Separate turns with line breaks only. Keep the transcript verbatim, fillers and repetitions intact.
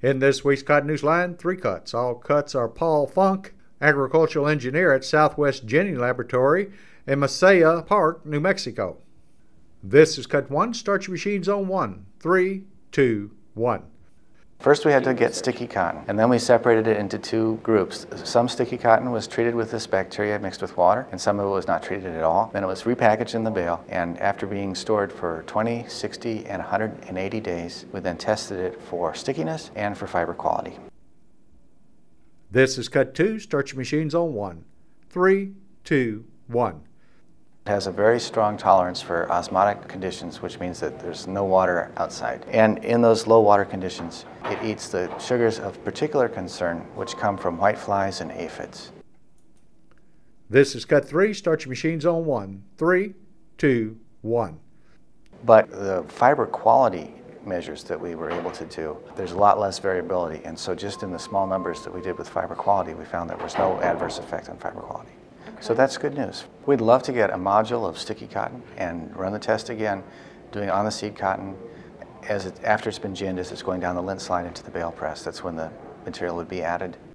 In this week's Cotton Newsline, three cuts. All cuts are Paul Funk, agricultural engineer at Southwest Ginning Laboratory in Mesilla Park, New Mexico. This is cut one. Start your machines on one. Three, two, one.
First we had to get sticky cotton, and then we separated it into two groups. Some sticky cotton was treated with this bacteria mixed with water, and some of it was not treated at all. Then it was repackaged in the bale, and after being stored for twenty, sixty, and one hundred eighty days, we then tested it for stickiness and for fiber quality.
This is cut two. Start your machines on one. Three, two, one.
It has a very strong tolerance for osmotic conditions, which means that there's no water outside. And in those low water conditions, it eats the sugars of particular concern, which come from whiteflies and aphids.
This is cut three. Start your machines on one. Three, two, one.
But the fiber quality measures that we were able to do, there's a lot less variability. And so just in the small numbers that we did with fiber quality, we found there was no adverse effect on fiber quality. So that's good news. We'd love to get a module of sticky cotton and run the test again, doing on the seed cotton as it, after it's been ginned, as it's going down the lint slide into the bale press. That's when the material would be added.